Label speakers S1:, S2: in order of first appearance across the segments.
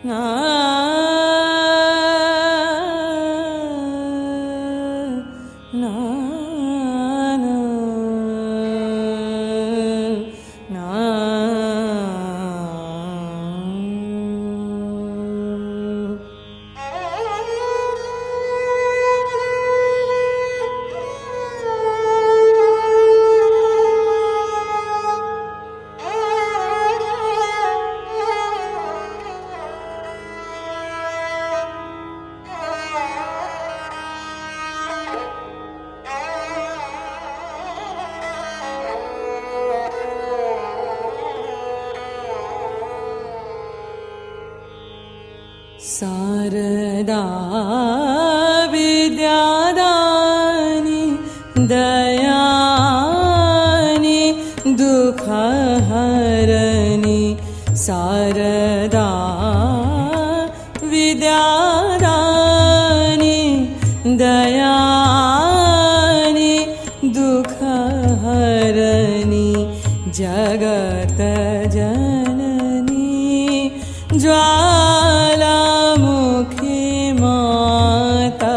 S1: शारदा विद्यादानी दयानी दुःखहरणी शारदा विद्यादानी दयानी दुःखहरणी जगत जननी ज्वालामुखी माता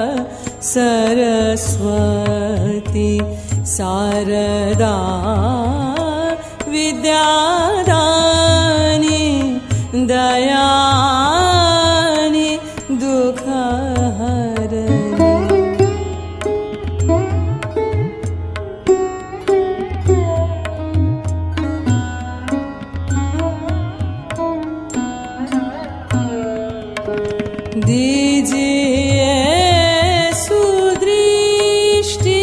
S1: सरस्वती शारदा विद्यादानी दयानी दुःखहरणी दीजिए सुदृष्टि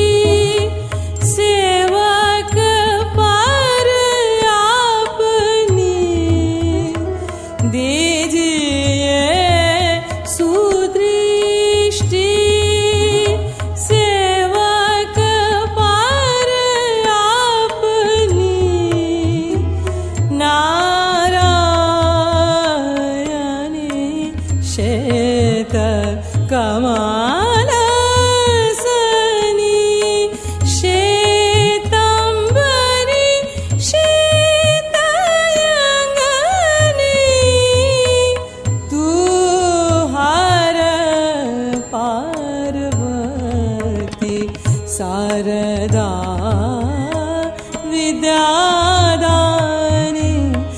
S1: सेवक पर आपनी दीजिए सुदृष्टि सेवक पर आपनी श्वेत कमलसनी श्वेतांबरी श्वेतांगनी तू हर पार्वती शारदा विद्यादानी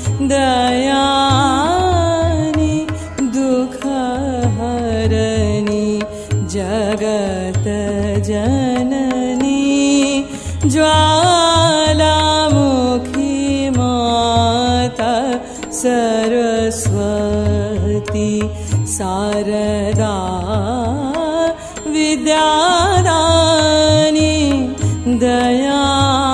S1: दयानी दुःखहरणी जगत जननी ज्वालामुखी माता सरस्वती शारदा विद्यादानी दया